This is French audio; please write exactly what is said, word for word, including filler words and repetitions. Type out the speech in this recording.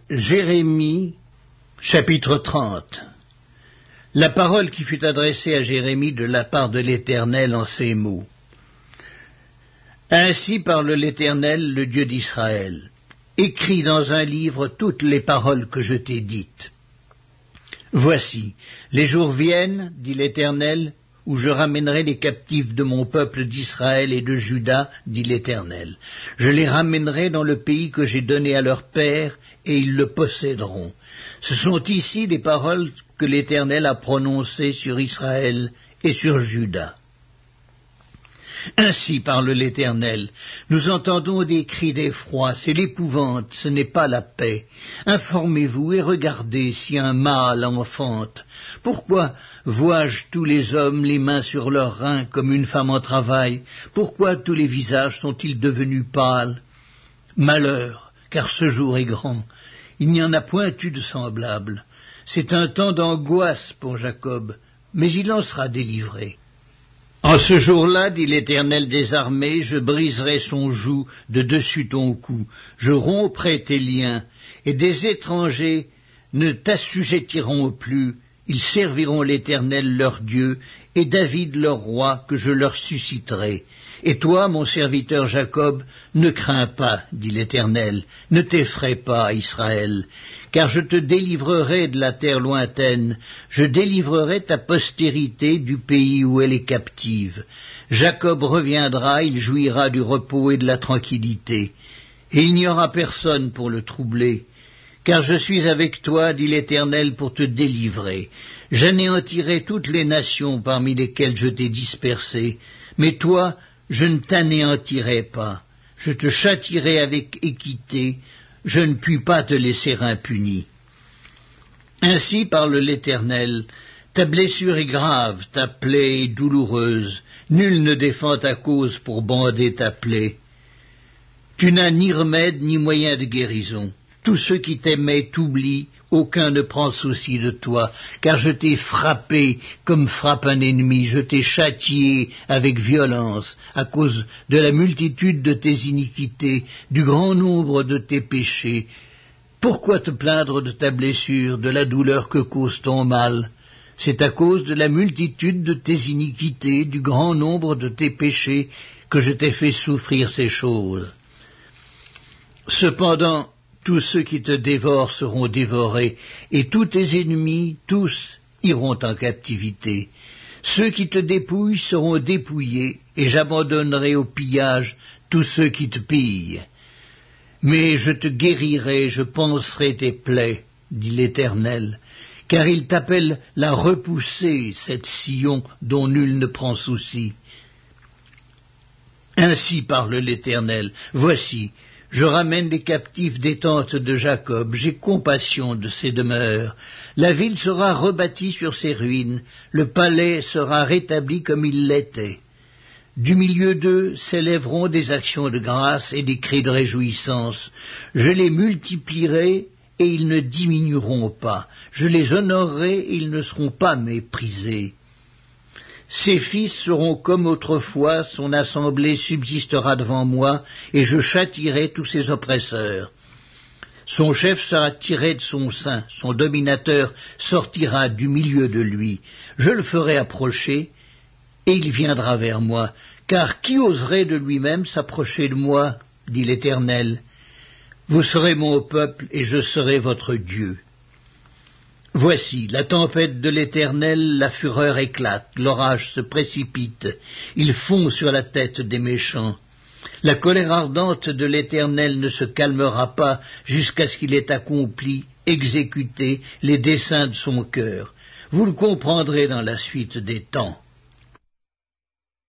Jérémie, chapitre trente. La parole qui fut adressée à Jérémie de la part de l'Éternel en ces mots. Ainsi parle l'Éternel, le Dieu d'Israël. Écris dans un livre toutes les paroles que je t'ai dites. Voici, les jours viennent, dit l'Éternel, où je ramènerai les captifs de mon peuple d'Israël et de Juda, dit l'Éternel. Je les ramènerai dans le pays que j'ai donné à leurs pères, et ils le posséderont. Ce sont ici les paroles que l'Éternel a prononcées sur Israël et sur Juda. Ainsi parle l'Éternel, nous entendons des cris d'effroi, c'est l'épouvante, ce n'est pas la paix. Informez-vous et regardez si un mâle enfante. Pourquoi vois-je tous les hommes les mains sur leurs reins comme une femme en travail? Pourquoi tous les visages sont-ils devenus pâles? Malheur, car ce jour est grand. Il n'y en a point eu de semblable. C'est un temps d'angoisse pour Jacob, mais il en sera délivré. En ce jour-là, dit l'Éternel des armées, je briserai son joug de dessus ton cou, je romprai tes liens, et des étrangers ne t'assujettiront plus, ils serviront l'Éternel leur Dieu, et David leur roi que je leur susciterai. Et toi, mon serviteur Jacob, ne crains pas, dit l'Éternel, ne t'effraie pas, Israël, car je te délivrerai de la terre lointaine, je délivrerai ta postérité du pays où elle est captive. Jacob reviendra, il jouira du repos et de la tranquillité, et il n'y aura personne pour le troubler. Car je suis avec toi, dit l'Éternel, pour te délivrer. J'anéantirai toutes les nations parmi lesquelles je t'ai dispersé, mais toi, je ne t'anéantirai pas. Je te châtierai avec équité, je ne puis pas te laisser impuni. Ainsi parle l'Éternel, ta blessure est grave, ta plaie est douloureuse, nul ne défend ta cause pour bander ta plaie. Tu n'as ni remède ni moyen de guérison. Tous ceux qui t'aimaient t'oublient, aucun ne prend souci de toi, car je t'ai frappé comme frappe un ennemi, je t'ai châtié avec violence, à cause de la multitude de tes iniquités, du grand nombre de tes péchés. Pourquoi te plaindre de ta blessure, de la douleur que cause ton mal? C'est à cause de la multitude de tes iniquités, du grand nombre de tes péchés, que je t'ai fait souffrir ces choses. Cependant, tous ceux qui te dévorent seront dévorés, et tous tes ennemis, tous, iront en captivité. Ceux qui te dépouillent seront dépouillés, et j'abandonnerai au pillage tous ceux qui te pillent. Mais je te guérirai, je panserai tes plaies, dit l'Éternel, car il t'appelle la repoussée, cette Sion dont nul ne prend souci. Ainsi parle l'Éternel, voici, je ramène les captifs des tentes de Jacob, j'ai compassion de ses demeures. La ville sera rebâtie sur ses ruines, le palais sera rétabli comme il l'était. Du milieu d'eux s'élèveront des actions de grâce et des cris de réjouissance. Je les multiplierai et ils ne diminueront pas. Je les honorerai et ils ne seront pas méprisés. Ses fils seront comme autrefois, son assemblée subsistera devant moi, et je châtierai tous ses oppresseurs. Son chef sera tiré de son sein, son dominateur sortira du milieu de lui. Je le ferai approcher, et il viendra vers moi, car qui oserait de lui-même s'approcher de moi, dit l'Éternel. Vous serez mon peuple, et je serai votre Dieu. Voici, la tempête de l'Éternel, la fureur éclate, l'orage se précipite, il fond sur la tête des méchants. La colère ardente de l'Éternel ne se calmera pas jusqu'à ce qu'il ait accompli, exécuté les desseins de son cœur. Vous le comprendrez dans la suite des temps.